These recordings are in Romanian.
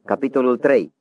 Capitolul 3.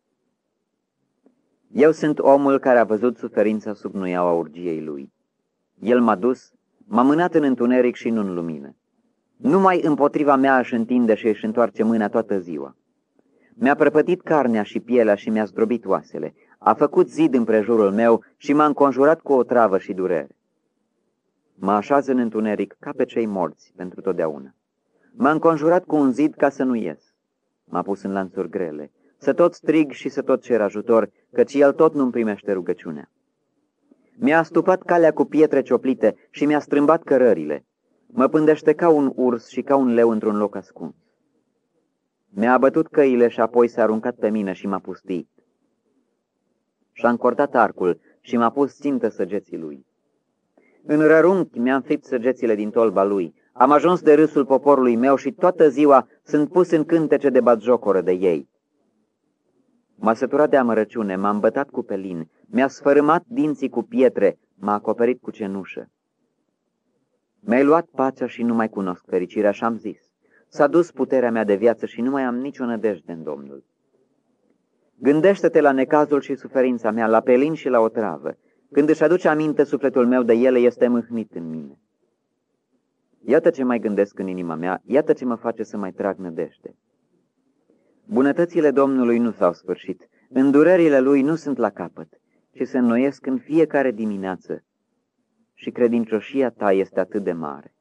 Eu sunt omul care a văzut suferința sub nuiaua urgiei lui. El m-a dus, m-a mânat în întuneric și nu în lumină. Numai împotriva mea își întinde și își întoarce mâna toată ziua. Mi-a prăpătit carnea și pielea și mi-a zdrobit oasele. A făcut zid împrejurul meu și m-a înconjurat cu o travă și durere. Mă așează în întuneric ca pe cei morți pentru totdeauna. M-a înconjurat cu un zid ca să nu ies. M-a pus în lanțuri grele, să tot strig și să tot cer ajutor, căci el tot nu-mi primește rugăciunea. Mi-a astupat calea cu pietre cioplite și mi-a strâmbat cărările. Mă pândește ca un urs și ca un leu într-un loc ascuns. Mi-a abătut căile și apoi s-a aruncat pe mine și m-a pustit. Și-a încordat arcul și m-a pus țintă săgeții lui. În rărunchi mi-a înfipt săgețile din tolba lui. Am ajuns de râsul poporului meu și toată ziua sunt pus în cântece de batjocoră de ei. M-a săturat de amărăciune, m-a îmbătat cu pelin, mi-a sfărâmat dinții cu pietre, m-a acoperit cu cenușă. Mi-ai luat pacea și nu mai cunosc fericirea și am zis, s-a dus puterea mea de viață și nu mai am nicio nădejde în Domnul. Gândește-te la necazul și suferința mea, la pelin și la otravă. Când își aduce aminte sufletul meu de ele, este mâhnit în mine. Iată ce mai gândesc în inima mea, iată ce mă face să mai trag nădejde. Bunătățile Domnului nu s-au sfârșit, îndurările Lui nu sunt la capăt, ci se înnoiesc în fiecare dimineață și credincioșia ta este atât de mare.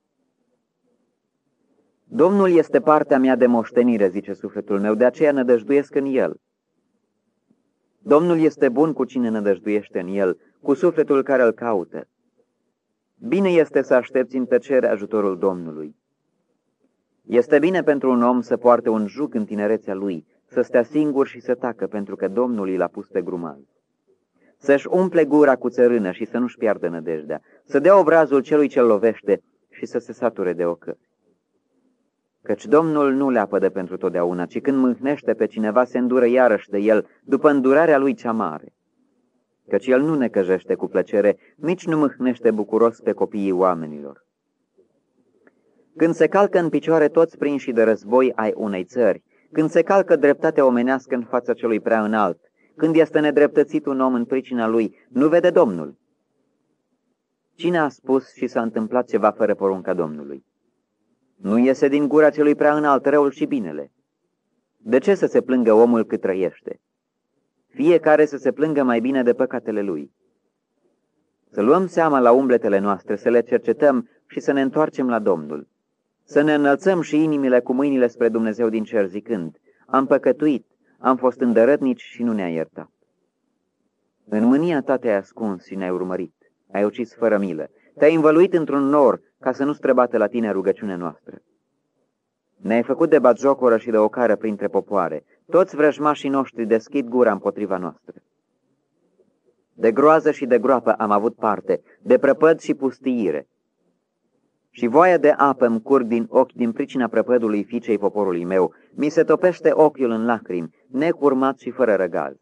Domnul este partea mea de moștenire, zice sufletul meu, de aceea nădăjduiesc în El. Domnul este bun cu cine nădăjduiește în El, cu sufletul care îl caută. Bine este să aștepți în tăcere ajutorul Domnului. Este bine pentru un om să poarte un juc în tinerețea lui, să stea singur și să tacă, pentru că Domnul l-a pus pe grumaz. Să-și umple gura cu țărână și să nu-și piardă nădejdea, să dea obrazul celui ce-l lovește și să se sature de ocări. Căci Domnul nu le apădă pentru totdeauna, ci când mâhnește pe cineva se îndură iarăși de el, după îndurarea lui cea mare. Căci el nu necăjește cu plăcere, nici nu mâhnește bucuros pe copiii oamenilor. Când se calcă în picioare toți prinși de război ai unei țări, când se calcă dreptatea omenească în fața celui prea înalt, când este nedreptățit un om în pricina lui, nu vede Domnul. Cine a spus și s-a întâmplat ceva fără porunca Domnului? Nu iese din gura celui prea înalt răul și binele. De ce să se plângă omul cât trăiește? Fiecare să se plângă mai bine de păcatele lui. Să luăm seama la umbletele noastre, să le cercetăm și să ne întoarcem la Domnul. Să ne înălțăm și inimile cu mâinile spre Dumnezeu din cer zicând, am păcătuit, am fost îndărătnici și nu ne-ai iertat. În mânia ta te-ai ascuns și ne-ai urmărit, ai ucis fără milă, te-ai învăluit într-un nor ca să nu străbată la tine rugăciunea noastră. Ne-ai făcut de batjocoră și de ocară printre popoare, toți vrăjmașii noștri deschid gura împotriva noastră. De groază și de groapă am avut parte, de prăpăd și pustiire. Și voia de apă îmi curg din ochi din pricina prăpădului fiicei poporului meu, mi se topește ochiul în lacrimi, necurmat și fără răgaz.